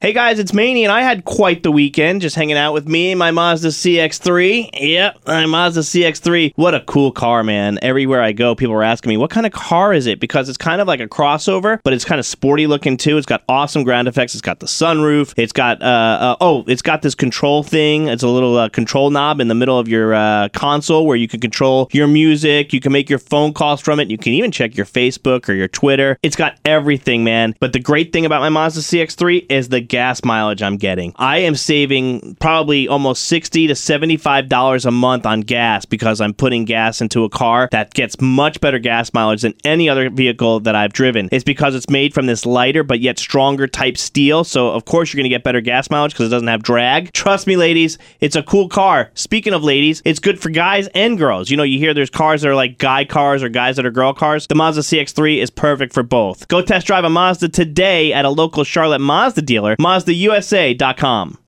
Hey guys, it's Maney, and I had quite the weekend just hanging out with me and my Mazda CX-3. Yep, my Mazda CX-3. What a cool car, man. Everywhere I go, people are asking me, what kind of car is it? Because it's kind of like a crossover, but it's kind of sporty looking too. It's got awesome ground effects. It's got the sunroof. It's got, it's got this control thing. It's a little control knob in the middle of your console where you can control your music. You can make your phone calls from it. You can even check your Facebook or your Twitter. It's got everything, man. But the great thing about my Mazda CX-3 is the gas mileage I'm getting. I am saving probably almost $60 to $75 a month on gas because I'm putting gas into a car that gets much better gas mileage than any other vehicle that I've driven. It's because it's made from this lighter but yet stronger type steel, so of course you're going to get better gas mileage because it doesn't have drag. Trust me, ladies, it's a cool car. Speaking of ladies, it's good for guys and girls. You know, you hear there's cars that are like guy cars or guys that are girl cars. The Mazda CX-3 is perfect for both. Go test drive a Mazda today at a local Charlotte Mazda dealer, MazdaUSA.com.